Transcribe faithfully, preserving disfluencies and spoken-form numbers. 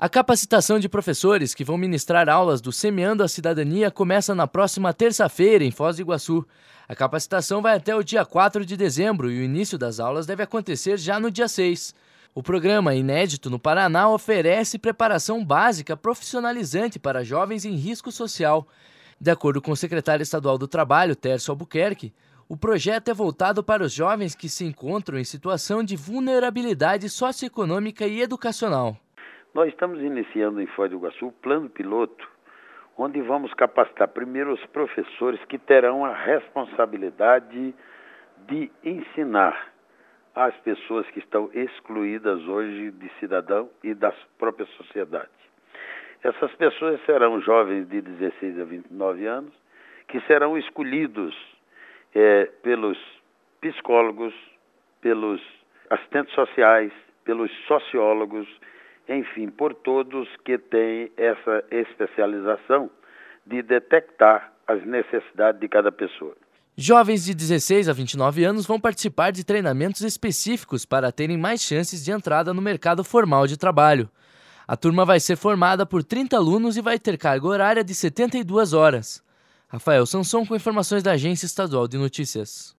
A capacitação de professores que vão ministrar aulas do Semeando a Cidadania começa na próxima terça-feira, em Foz do Iguaçu. A capacitação vai até o dia quatro de dezembro e o início das aulas deve acontecer já no dia seis. O programa, inédito no Paraná, oferece preparação básica profissionalizante para jovens em risco social. De acordo com o secretário estadual do Trabalho, Tércio Albuquerque, o projeto é voltado para os jovens que se encontram em situação de vulnerabilidade socioeconômica e educacional. Nós estamos iniciando em Foz do Iguaçu o plano piloto, onde vamos capacitar primeiro os professores que terão a responsabilidade de ensinar as pessoas que estão excluídas hoje de cidadão e da própria sociedade. Essas pessoas serão jovens de dezesseis a vinte e nove anos, que serão escolhidos é, pelos psicólogos, pelos assistentes sociais, pelos sociólogos, enfim, por todos que têm essa especialização de detectar as necessidades de cada pessoa. Jovens de dezesseis a vinte e nove anos vão participar de treinamentos específicos para terem mais chances de entrada no mercado formal de trabalho. A turma vai ser formada por trinta alunos e vai ter carga horária de setenta e duas horas. Rafael Sanson com informações da Agência Estadual de Notícias.